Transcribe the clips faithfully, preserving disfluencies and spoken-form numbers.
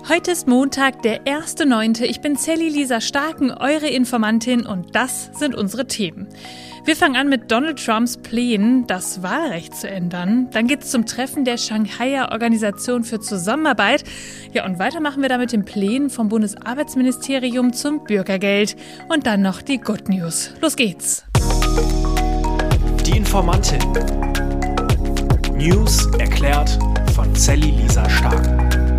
Heute ist Montag, der erster neunte Ich bin Sally Lisa Starken, eure Informantin, und das sind unsere Themen. Wir fangen an mit Donald Trumps Plänen, das Wahlrecht zu ändern. Dann geht es zum Treffen der Shanghaier Organisation für Zusammenarbeit. Ja, und weiter machen wir da mit den Plänen vom Bundesarbeitsministerium zum Bürgergeld. Und dann noch die Good News. Los geht's. Die Informantin. News erklärt von Sally Lisa Starken.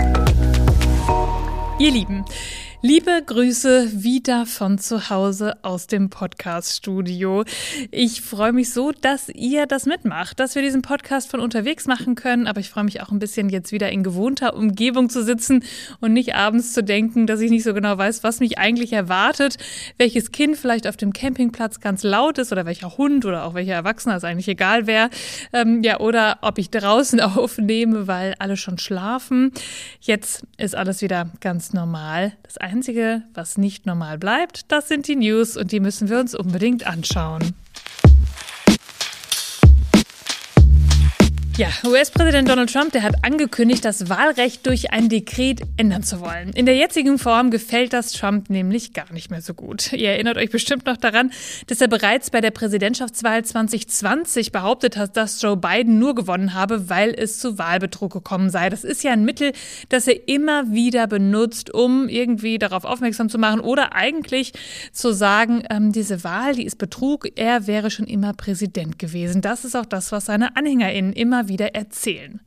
Ihr Lieben, liebe Grüße wieder von zu Hause aus dem Podcast-Studio. Ich freue mich so, dass ihr das mitmacht, dass wir diesen Podcast von unterwegs machen können. Aber ich freue mich auch ein bisschen, jetzt wieder in gewohnter Umgebung zu sitzen und nicht abends zu denken, dass ich nicht so genau weiß, was mich eigentlich erwartet, welches Kind vielleicht auf dem Campingplatz ganz laut ist oder welcher Hund oder auch welcher Erwachsener, ist eigentlich egal wer. Ähm, ja, oder ob ich draußen aufnehme, weil alle schon schlafen. Jetzt ist alles wieder ganz normal. Das Einzige, was nicht normal bleibt, das sind die News, und die müssen wir uns unbedingt anschauen. Ja, U S-Präsident Donald Trump, der hat angekündigt, das Wahlrecht durch ein Dekret ändern zu wollen. In der jetzigen Form gefällt das Trump nämlich gar nicht mehr so gut. Ihr erinnert euch bestimmt noch daran, dass er bereits bei der Präsidentschaftswahl zwanzig zwanzig behauptet hat, dass Joe Biden nur gewonnen habe, weil es zu Wahlbetrug gekommen sei. Das ist ja ein Mittel, das er immer wieder benutzt, um irgendwie darauf aufmerksam zu machen oder eigentlich zu sagen, ähm, diese Wahl, die ist Betrug, er wäre schon immer Präsident gewesen. Das ist auch das, was seine AnhängerInnen immer wieder erzählen.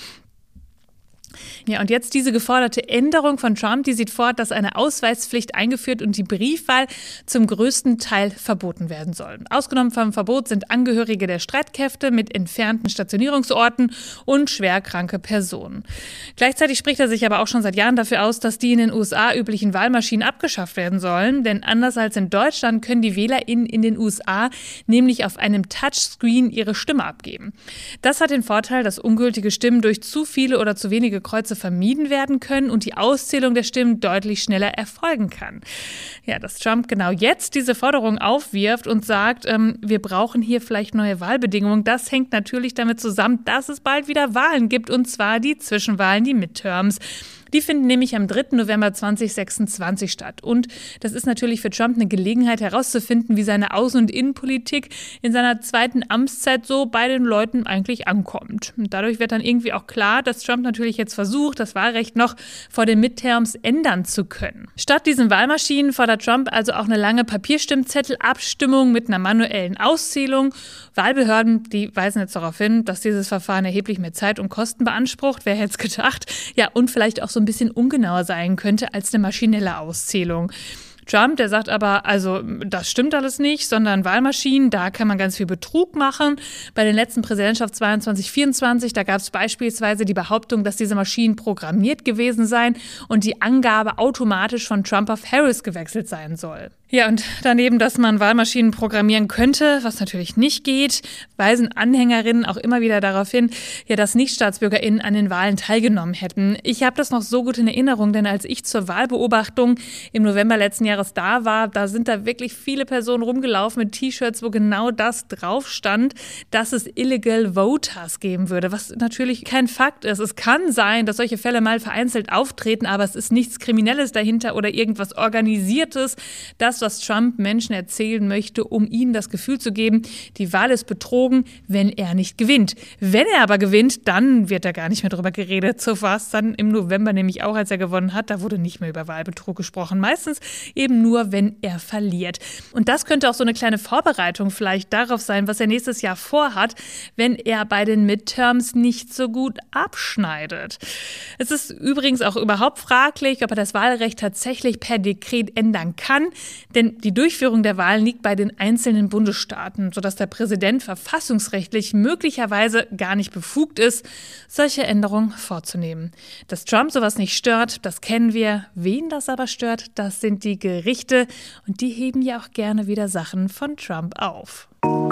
Ja, und jetzt diese geforderte Änderung von Trump, die sieht vor, dass eine Ausweispflicht eingeführt und die Briefwahl zum größten Teil verboten werden soll. Ausgenommen vom Verbot sind Angehörige der Streitkräfte mit entfernten Stationierungsorten und schwerkranke Personen. Gleichzeitig spricht er sich aber auch schon seit Jahren dafür aus, dass die in den U S A üblichen Wahlmaschinen abgeschafft werden sollen. Denn anders als in Deutschland können die WählerInnen in den U S A nämlich auf einem Touchscreen ihre Stimme abgeben. Das hat den Vorteil, dass ungültige Stimmen durch zu viele oder zu wenige Kreuze vermieden werden können und die Auszählung der Stimmen deutlich schneller erfolgen kann. Ja, dass Trump genau jetzt diese Forderung aufwirft und sagt, ähm, wir brauchen hier vielleicht neue Wahlbedingungen, das hängt natürlich damit zusammen, dass es bald wieder Wahlen gibt, und zwar die Zwischenwahlen, die Midterms. Die finden nämlich am dritten November zweitausendsechsundzwanzig statt. Und das ist natürlich für Trump eine Gelegenheit herauszufinden, wie seine Außen- und Innenpolitik in seiner zweiten Amtszeit so bei den Leuten eigentlich ankommt. Und dadurch wird dann irgendwie auch klar, dass Trump natürlich jetzt versucht, das Wahlrecht noch vor den Midterms ändern zu können. Statt diesen Wahlmaschinen fordert Trump also auch eine lange Papierstimmzettelabstimmung mit einer manuellen Auszählung. Wahlbehörden, die weisen jetzt darauf hin, dass dieses Verfahren erheblich mehr Zeit und Kosten beansprucht. Wer hätte es gedacht? Ja, und vielleicht auch so ein bisschen ungenauer sein könnte als eine maschinelle Auszählung. Trump, der sagt aber, also das stimmt alles nicht, sondern Wahlmaschinen, da kann man ganz viel Betrug machen. Bei den letzten Präsidentschaftswahlen zwanzig vierundzwanzig, da gab es beispielsweise die Behauptung, dass diese Maschinen programmiert gewesen seien und die Angabe automatisch von Trump auf Harris gewechselt sein soll. Ja, und daneben, dass man Wahlmaschinen programmieren könnte, was natürlich nicht geht, weisen Anhängerinnen auch immer wieder darauf hin, ja, dass NichtstaatsbürgerInnen an den Wahlen teilgenommen hätten. Ich habe das noch so gut in Erinnerung, denn als ich zur Wahlbeobachtung im November letzten Jahres da war, da sind da wirklich viele Personen rumgelaufen mit T-Shirts, wo genau das drauf stand, dass es Illegal Voters geben würde, was natürlich kein Fakt ist. Es kann sein, dass solche Fälle mal vereinzelt auftreten, aber es ist nichts Kriminelles dahinter oder irgendwas Organisiertes. Das, was Trump Menschen erzählen möchte, um ihnen das Gefühl zu geben, die Wahl ist betrogen, wenn er nicht gewinnt. Wenn er aber gewinnt, dann wird da gar nicht mehr drüber geredet. So war es dann im November nämlich auch, als er gewonnen hat. Da wurde nicht mehr über Wahlbetrug gesprochen. Meistens eben nur, wenn er verliert. Und das könnte auch so eine kleine Vorbereitung vielleicht darauf sein, was er nächstes Jahr vorhat, wenn er bei den Midterms nicht so gut abschneidet. Es ist übrigens auch überhaupt fraglich, ob er das Wahlrecht tatsächlich per Dekret ändern kann. Denn die Durchführung der Wahlen liegt bei den einzelnen Bundesstaaten, sodass der Präsident verfassungsrechtlich möglicherweise gar nicht befugt ist, solche Änderungen vorzunehmen. Dass Trump sowas nicht stört, das kennen wir. Wen das aber stört, das sind die Gerichte. Und die heben ja auch gerne wieder Sachen von Trump auf.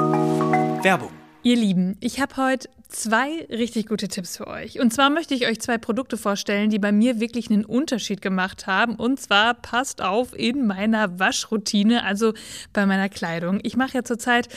Werbung. Ihr Lieben, ich habe heute zwei richtig gute Tipps für euch. Und zwar möchte ich euch zwei Produkte vorstellen, die bei mir wirklich einen Unterschied gemacht haben. Und zwar, passt auf, in meiner Waschroutine, also bei meiner Kleidung. Ich mache ja zurzeit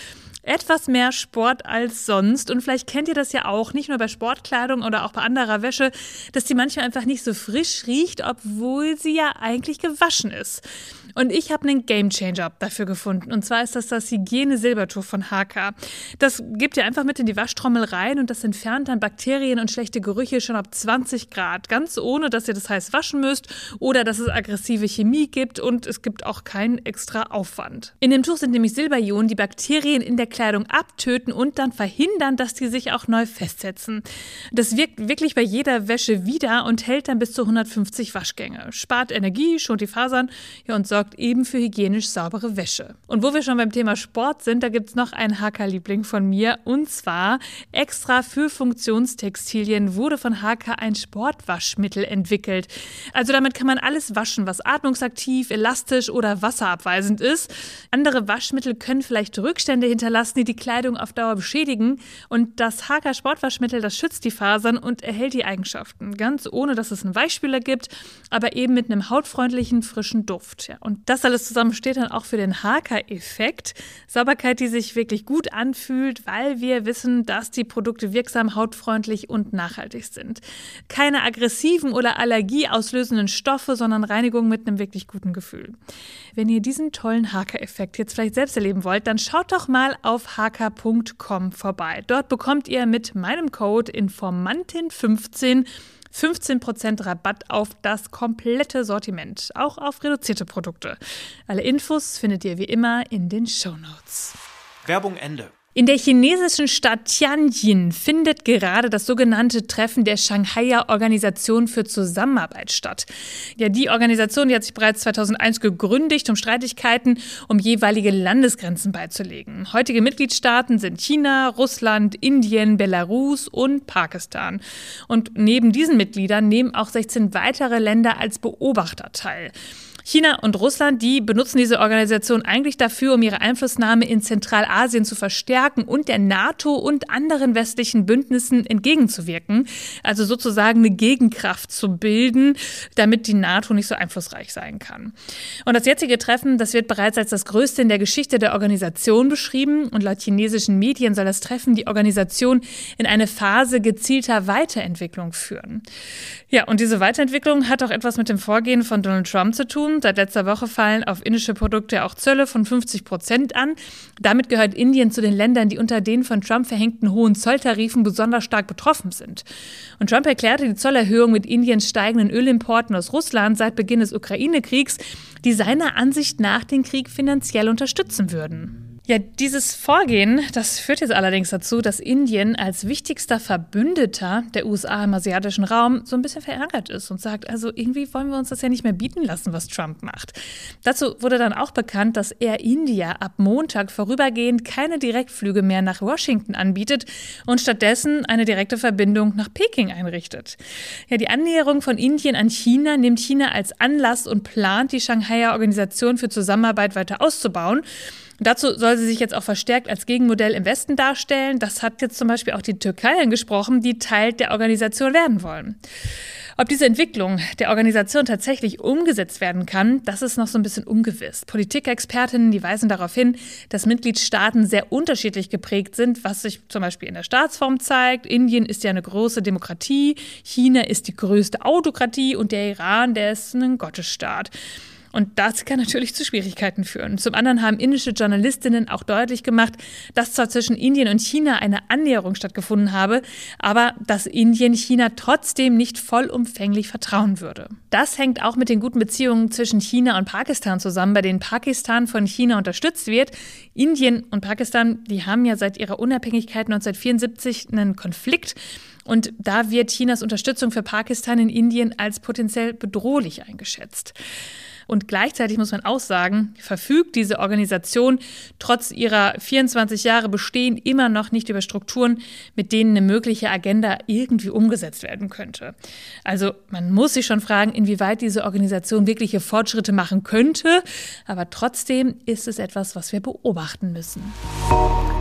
Etwas mehr Sport als sonst. Und vielleicht kennt ihr das ja auch, nicht nur bei Sportkleidung oder auch bei anderer Wäsche, dass die manchmal einfach nicht so frisch riecht, obwohl sie ja eigentlich gewaschen ist. Und ich habe einen Gamechanger dafür gefunden. Und zwar ist das das Hygiene-Silbertuch von H K. Das gebt ihr einfach mit in die Waschtrommel rein und das entfernt dann Bakterien und schlechte Gerüche schon ab zwanzig Grad. Ganz ohne, dass ihr das heiß waschen müsst oder dass es aggressive Chemie gibt und es gibt auch keinen extra Aufwand. In dem Tuch sind nämlich Silberionen, die Bakterien in der Kleidung abtöten und dann verhindern, dass die sich auch neu festsetzen. Das wirkt wirklich bei jeder Wäsche wieder und hält dann bis zu hundertfünfzig Waschgänge. Spart Energie, schont die Fasern, ja, und sorgt eben für hygienisch saubere Wäsche. Und wo wir schon beim Thema Sport sind, da gibt es noch einen H K-Liebling von mir. Und zwar extra für Funktionstextilien wurde von H K ein Sportwaschmittel entwickelt. Also damit kann man alles waschen, was atmungsaktiv, elastisch oder wasserabweisend ist. Andere Waschmittel können vielleicht Rückstände hinterlassen, die die Kleidung auf Dauer beschädigen. Und das H K-Sportwaschmittel, das schützt die Fasern und erhält die Eigenschaften. Ganz ohne, dass es einen Weichspüler gibt, aber eben mit einem hautfreundlichen, frischen Duft. Ja, und das alles zusammen steht dann auch für den H K-Effekt. Sauberkeit, die sich wirklich gut anfühlt, weil wir wissen, dass die Produkte wirksam, hautfreundlich und nachhaltig sind. Keine aggressiven oder allergieauslösenden Stoffe, sondern Reinigung mit einem wirklich guten Gefühl. Wenn ihr diesen tollen H K-Effekt jetzt vielleicht selbst erleben wollt, dann schaut doch mal auf h k punkt com vorbei. Dort bekommt ihr mit meinem Code Informantin fünfzehn fünfzehn Prozent Rabatt auf das komplette Sortiment, auch auf reduzierte Produkte. Alle Infos findet ihr wie immer in den Shownotes. Werbung Ende. In der chinesischen Stadt Tianjin findet gerade das sogenannte Treffen der Shanghaier Organisation für Zusammenarbeit statt. Ja, die Organisation, die hat sich bereits zweitausendeins gegründet, um Streitigkeiten um jeweilige Landesgrenzen beizulegen. Heutige Mitgliedstaaten sind China, Russland, Indien, Belarus und Pakistan. Und neben diesen Mitgliedern nehmen auch sechzehn weitere Länder als Beobachter teil. China und Russland, die benutzen diese Organisation eigentlich dafür, um ihre Einflussnahme in Zentralasien zu verstärken und der NATO und anderen westlichen Bündnissen entgegenzuwirken. Also sozusagen eine Gegenkraft zu bilden, damit die NATO nicht so einflussreich sein kann. Und das jetzige Treffen, das wird bereits als das größte in der Geschichte der Organisation beschrieben. Und laut chinesischen Medien soll das Treffen die Organisation in eine Phase gezielter Weiterentwicklung führen. Ja, und diese Weiterentwicklung hat auch etwas mit dem Vorgehen von Donald Trump zu tun. Seit letzter Woche fallen auf indische Produkte auch Zölle von fünfzig Prozent an. Damit gehört Indien zu den Ländern, die unter den von Trump verhängten hohen Zolltarifen besonders stark betroffen sind. Und Trump erklärte die Zollerhöhung mit Indiens steigenden Ölimporten aus Russland seit Beginn des Ukraine-Kriegs, die seiner Ansicht nach den Krieg finanziell unterstützen würden. Ja, dieses Vorgehen, das führt jetzt allerdings dazu, dass Indien als wichtigster Verbündeter der U S A im asiatischen Raum so ein bisschen verärgert ist und sagt, also irgendwie wollen wir uns das ja nicht mehr bieten lassen, was Trump macht. Dazu wurde dann auch bekannt, dass Air India ab Montag vorübergehend keine Direktflüge mehr nach Washington anbietet und stattdessen eine direkte Verbindung nach Peking einrichtet. Ja, die Annäherung von Indien an China nimmt China als Anlass und plant, die Shanghaier Organisation für Zusammenarbeit weiter auszubauen. Dazu soll sie sich jetzt auch verstärkt als Gegenmodell im Westen darstellen. Das hat jetzt zum Beispiel auch die Türkei angesprochen, die Teil der Organisation werden wollen. Ob diese Entwicklung der Organisation tatsächlich umgesetzt werden kann, das ist noch so ein bisschen ungewiss. Politikexpertinnen, die weisen darauf hin, dass Mitgliedstaaten sehr unterschiedlich geprägt sind, was sich zum Beispiel in der Staatsform zeigt. Indien ist ja eine große Demokratie, China ist die größte Autokratie und der Iran, der ist ein Gottesstaat. Und das kann natürlich zu Schwierigkeiten führen. Zum anderen haben indische Journalistinnen auch deutlich gemacht, dass zwar zwischen Indien und China eine Annäherung stattgefunden habe, aber dass Indien China trotzdem nicht vollumfänglich vertrauen würde. Das hängt auch mit den guten Beziehungen zwischen China und Pakistan zusammen, bei denen Pakistan von China unterstützt wird. Indien und Pakistan, die haben ja seit ihrer Unabhängigkeit neunzehnhundertvierundsiebzig einen Konflikt. Und da wird Chinas Unterstützung für Pakistan in Indien als potenziell bedrohlich eingeschätzt. Und gleichzeitig muss man auch sagen, verfügt diese Organisation trotz ihrer vierundzwanzig Jahre Bestehen immer noch nicht über Strukturen, mit denen eine mögliche Agenda irgendwie umgesetzt werden könnte. Also man muss sich schon fragen, inwieweit diese Organisation wirkliche Fortschritte machen könnte. Aber trotzdem ist es etwas, was wir beobachten müssen.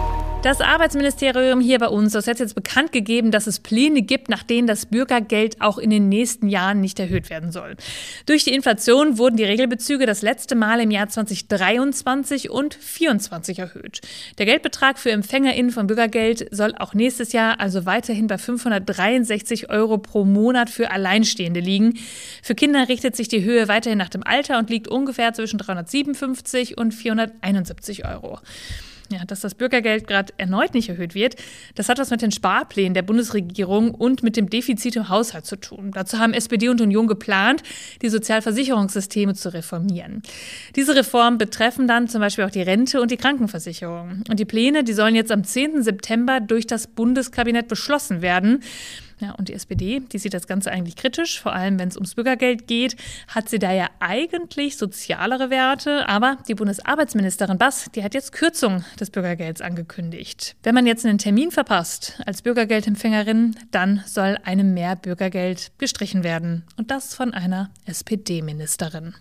Das Arbeitsministerium hier bei uns, das hat jetzt bekannt gegeben, dass es Pläne gibt, nach denen das Bürgergeld auch in den nächsten Jahren nicht erhöht werden soll. Durch die Inflation wurden die Regelbezüge das letzte Mal im Jahr zweitausenddreiundzwanzig und zweitausendvierundzwanzig erhöht. Der Geldbetrag für EmpfängerInnen von Bürgergeld soll auch nächstes Jahr also weiterhin bei fünfhundertdreiundsechzig Euro pro Monat für Alleinstehende liegen. Für Kinder richtet sich die Höhe weiterhin nach dem Alter und liegt ungefähr zwischen dreihundertsiebenundfünfzig und vierhunderteinundsiebzig Euro. Ja, dass das Bürgergeld gerade erneut nicht erhöht wird, das hat was mit den Sparplänen der Bundesregierung und mit dem Defizit im Haushalt zu tun. Dazu haben S P D und Union geplant, die Sozialversicherungssysteme zu reformieren. Diese Reformen betreffen dann zum Beispiel auch die Rente und die Krankenversicherung. Und die Pläne, die sollen jetzt am zehnten September durch das Bundeskabinett beschlossen werden. Ja, und die S P D, die sieht das Ganze eigentlich kritisch, vor allem wenn es ums Bürgergeld geht, hat sie da ja eigentlich sozialere Werte, aber die Bundesarbeitsministerin Bass, die hat jetzt Kürzung des Bürgergelds angekündigt. Wenn man jetzt einen Termin verpasst als Bürgergeldempfängerin, dann soll einem mehr Bürgergeld gestrichen werden. Und das von einer S P D-Ministerin.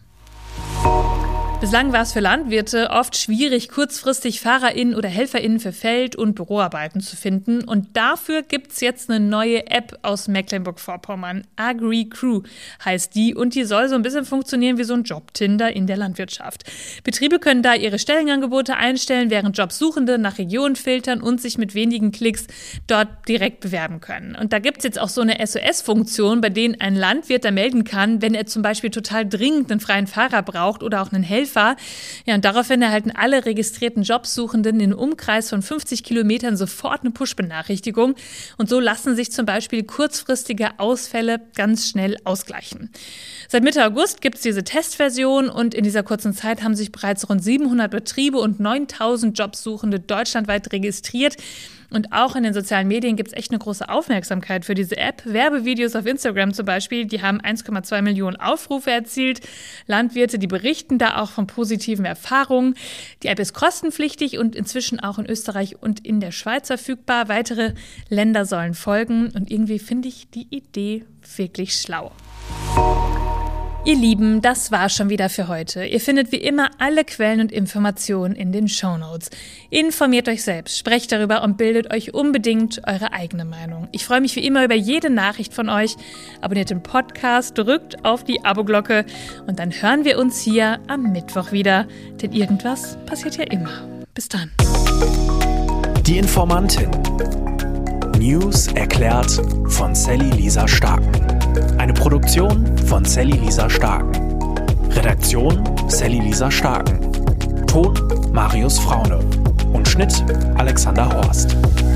Bislang war es für Landwirte oft schwierig, kurzfristig FahrerInnen oder HelferInnen für Feld- und Büroarbeiten zu finden. Und dafür gibt es jetzt eine neue App aus Mecklenburg-Vorpommern. AgriCrew heißt die und die soll so ein bisschen funktionieren wie so ein Job-Tinder in der Landwirtschaft. Betriebe können da ihre Stellenangebote einstellen, während Jobsuchende nach Regionen filtern und sich mit wenigen Klicks dort direkt bewerben können. Und da gibt es jetzt auch so eine S O S-Funktion, bei denen ein Landwirt da melden kann, wenn er zum Beispiel total dringend einen freien Fahrer braucht oder auch einen Helfer. Ja, und daraufhin erhalten alle registrierten Jobsuchenden in einem Umkreis von fünfzig Kilometern sofort eine Push-Benachrichtigung. Und so lassen sich zum Beispiel kurzfristige Ausfälle ganz schnell ausgleichen. Seit Mitte August gibt es diese Testversion und in dieser kurzen Zeit haben sich bereits rund siebenhundert Betriebe und neuntausend Jobsuchende deutschlandweit registriert. Und auch in den sozialen Medien gibt es echt eine große Aufmerksamkeit für diese App. Werbevideos auf Instagram zum Beispiel, die haben eins Komma zwei Millionen Aufrufe erzielt. Landwirte, die berichten da auch von positiven Erfahrungen. Die App ist kostenpflichtig und inzwischen auch in Österreich und in der Schweiz verfügbar. Weitere Länder sollen folgen und irgendwie finde ich die Idee wirklich schlau. Ihr Lieben, das war schon wieder für heute. Ihr findet wie immer alle Quellen und Informationen in den Shownotes. Informiert euch selbst, sprecht darüber und bildet euch unbedingt eure eigene Meinung. Ich freue mich wie immer über jede Nachricht von euch. Abonniert den Podcast, drückt auf die Abo-Glocke und dann hören wir uns hier am Mittwoch wieder. Denn irgendwas passiert ja immer. Bis dann. Die Informantin. News erklärt von Sally Lisa Starken. Eine Produktion von Sally Lisa Starken. Redaktion Sally Lisa Starken. Ton Marius Fraune. Und Schnitt Alexander Horst.